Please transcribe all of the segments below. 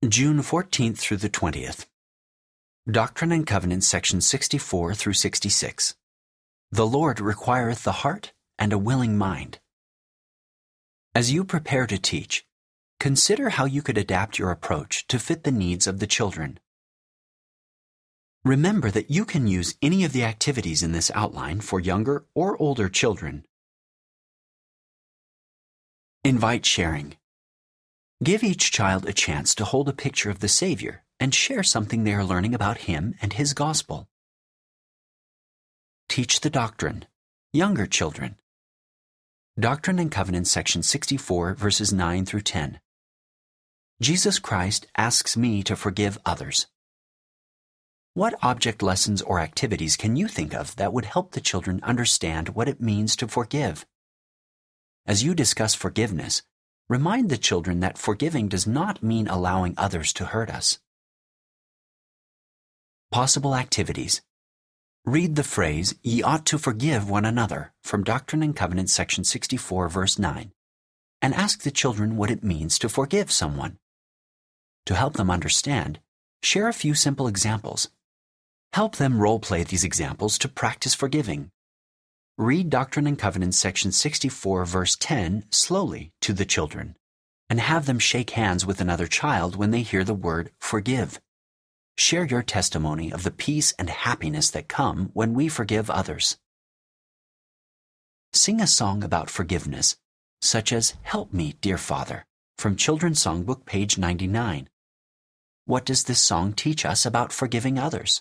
June 14th through the 20th. Doctrine and Covenants, section 64 through 66. The Lord requireth the heart and a willing mind. As you prepare to teach, consider how you could adapt your approach to fit the needs of the children. Remember that you can use any of the activities in this outline for younger or older children. Invite sharing. Give each child a chance to hold a picture of the Savior and share something they are learning about Him and His gospel. Teach the doctrine. Younger children. Doctrine and Covenants, section 64, verses 9 through 10. Jesus Christ asks me to forgive others. What object lessons or activities can you think of that would help the children understand what it means to forgive? As you discuss forgiveness, remind the children that forgiving does not mean allowing others to hurt us. Possible activities. Read the phrase, "Ye ought to forgive one another," from Doctrine and Covenants, section 64, verse 9, and ask the children what it means to forgive someone. To help them understand, share a few simple examples. Help them role-play these examples to practice forgiving. Read Doctrine and Covenants, section 64, verse 10, slowly to the children, and have them shake hands with another child when they hear the word forgive. Share your testimony of the peace and happiness that come when we forgive others. Sing a song about forgiveness, such as "Help Me, Dear Father," from Children's Songbook, page 99. What does this song teach us about forgiving others?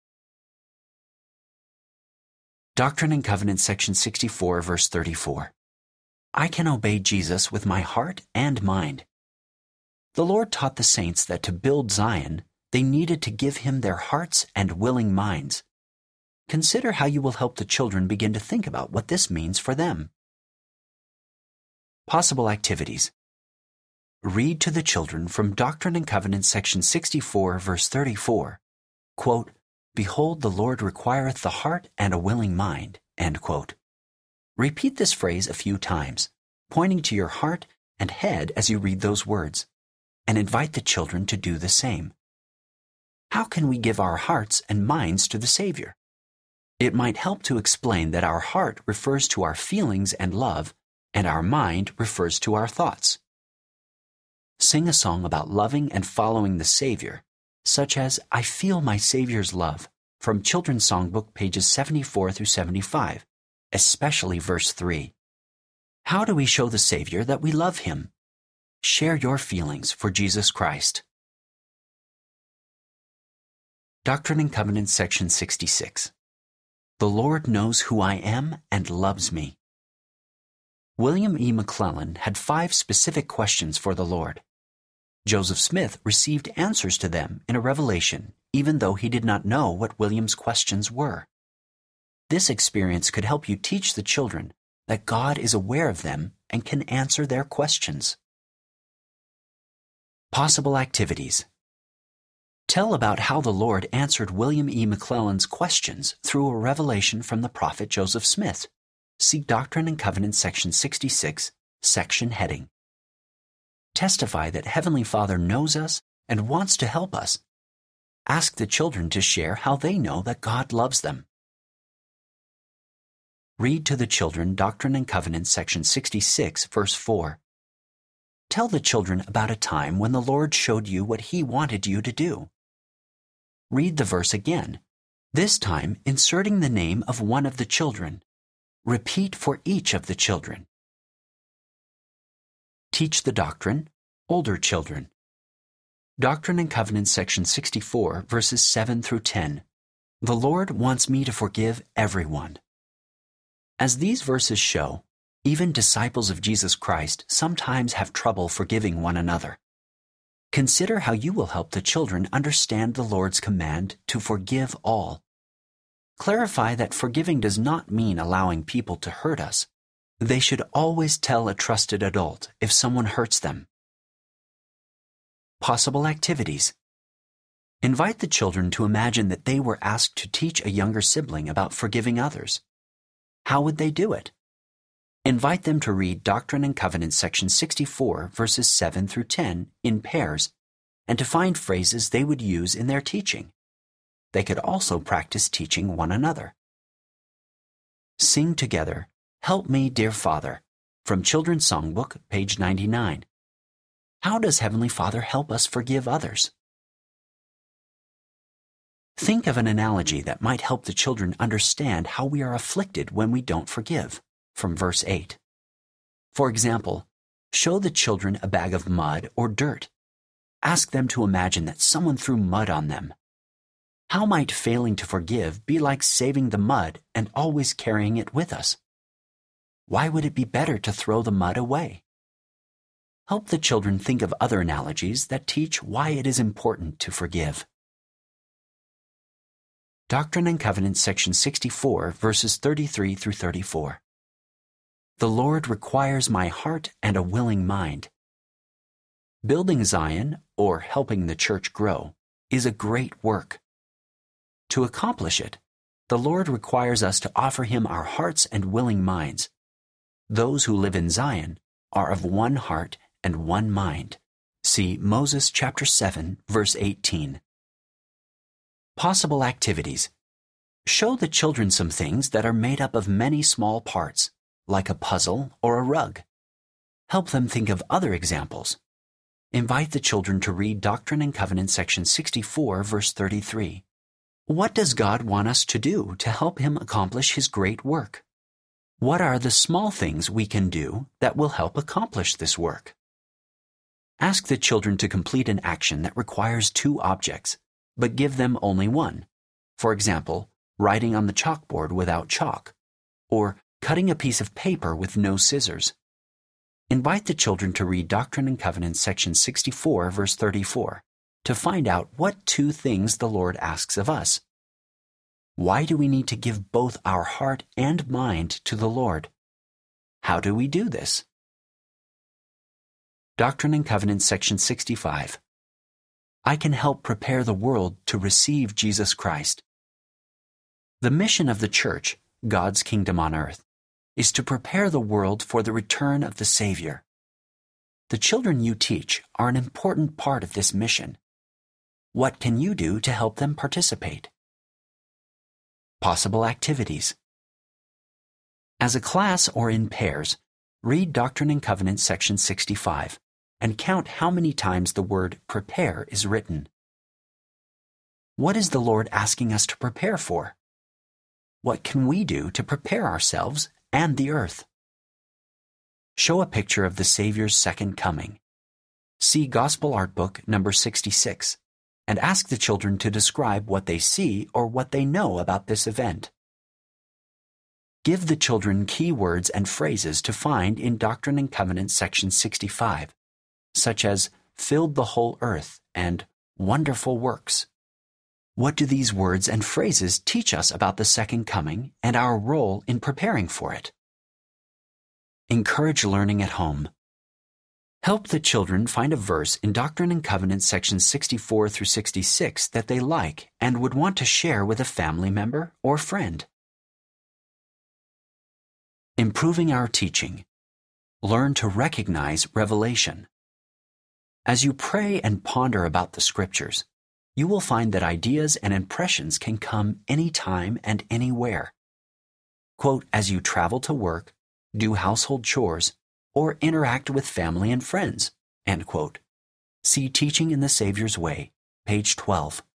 Doctrine and Covenants, section 64, verse 34. I can obey Jesus with my heart and mind. The Lord taught the saints that to build Zion, they needed to give Him their hearts and willing minds. Consider how you will help the children begin to think about what this means for them. Possible activities. Read to the children from Doctrine and Covenants, section 64, verse 34, quote, "Behold, the Lord requireth the heart and a willing mind," end quote. Repeat this phrase a few times, pointing to your heart and head as you read those words, and invite the children to do the same. How can we give our hearts and minds to the Savior? It might help to explain that our heart refers to our feelings and love, and our mind refers to our thoughts. Sing a song about loving and following the Savior, such as "I Feel My Savior's Love," from Children's Songbook, pages 74 through 75, especially verse 3. How do we show the Savior that we love Him? Share your feelings for Jesus Christ. Doctrine and Covenants, section 66. The Lord knows who I am and loves me. William E. McClellan had 5 specific questions for the Lord. Joseph Smith received answers to them in a revelation, even though he did not know what William's questions were. This experience could help you teach the children that God is aware of them and can answer their questions. Possible activities. Tell about how the Lord answered William E. McClellan's questions through a revelation from the prophet Joseph Smith. See Doctrine and Covenants, section 66, section heading. Testify that Heavenly Father knows us and wants to help us. Ask the children to share how they know that God loves them. Read to the children Doctrine and Covenants, section 66, verse 4. Tell the children about a time when the Lord showed you what He wanted you to do. Read the verse again, this time inserting the name of one of the children. Repeat for each of the children. Teach the doctrine, older children. Doctrine and Covenants, section 64, verses 7 through 10. The Lord wants me to forgive everyone. As these verses show, even disciples of Jesus Christ sometimes have trouble forgiving one another. Consider how you will help the children understand the Lord's command to forgive all. Clarify that forgiving does not mean allowing people to hurt us. They should always tell a trusted adult if someone hurts them. Possible activities. Invite the children to imagine that they were asked to teach a younger sibling about forgiving others. How would they do it? Invite them to read Doctrine and Covenants, section 64, verses 7 through 10, in pairs, and to find phrases they would use in their teaching. They could also practice teaching one another. Sing together, "Help Me, Dear Father," from Children's Songbook, page 99. How does Heavenly Father help us forgive others? Think of an analogy that might help the children understand how we are afflicted when we don't forgive, from verse 8. For example, show the children a bag of mud or dirt. Ask them to imagine that someone threw mud on them. How might failing to forgive be like saving the mud and always carrying it with us? Why would it be better to throw the mud away? Help the children think of other analogies that teach why it is important to forgive. Doctrine and Covenants, section 64, verses 33 through 34. The Lord requires my heart and a willing mind. Building Zion, or helping the church grow, is a great work. To accomplish it, the Lord requires us to offer Him our hearts and willing minds. Those who live in Zion are of one heart and one mind. See Moses chapter 7, verse 18. Possible activities. Show the children some things that are made up of many small parts, like a puzzle or a rug. Help them think of other examples. Invite the children to read Doctrine and Covenants, section 64, verse 33. What does God want us to do to help Him accomplish His great work? What are the small things we can do that will help accomplish this work? Ask the children to complete an action that requires two objects, but give them only one. For example, writing on the chalkboard without chalk, or cutting a piece of paper with no scissors. Invite the children to read Doctrine and Covenants, section 64, verse 34, to find out what two things the Lord asks of us. Why do we need to give both our heart and mind to the Lord? How do we do this? Doctrine and Covenants, section 65. I can help prepare the world to receive Jesus Christ. The mission of the church, God's kingdom on earth, is to prepare the world for the return of the Savior. The children you teach are an important part of this mission. What can you do to help them participate? Possible activities. As a class or in pairs, read Doctrine and Covenants, section 65, and count how many times the word prepare is written. What is the Lord asking us to prepare for? What can we do to prepare ourselves and the earth? Show a picture of the Savior's second coming. See Gospel Art Book number 66, and ask the children to describe what they see or what they know about this event. Give the children key words and phrases to find in Doctrine and Covenants, section 65, such as filled the whole earth and wonderful works. What do these words and phrases teach us about the second coming and our role in preparing for it? Encourage learning at home. Help the children find a verse in Doctrine and Covenants, sections 64 through 66 that they like and would want to share with a family member or friend. Improving our teaching. Learn to recognize revelation. As you pray and ponder about the Scriptures, you will find that ideas and impressions can come anytime and anywhere. Quote, as you travel to work, do household chores, or interact with family and friends, end quote. See Teaching in the Savior's Way, page 12.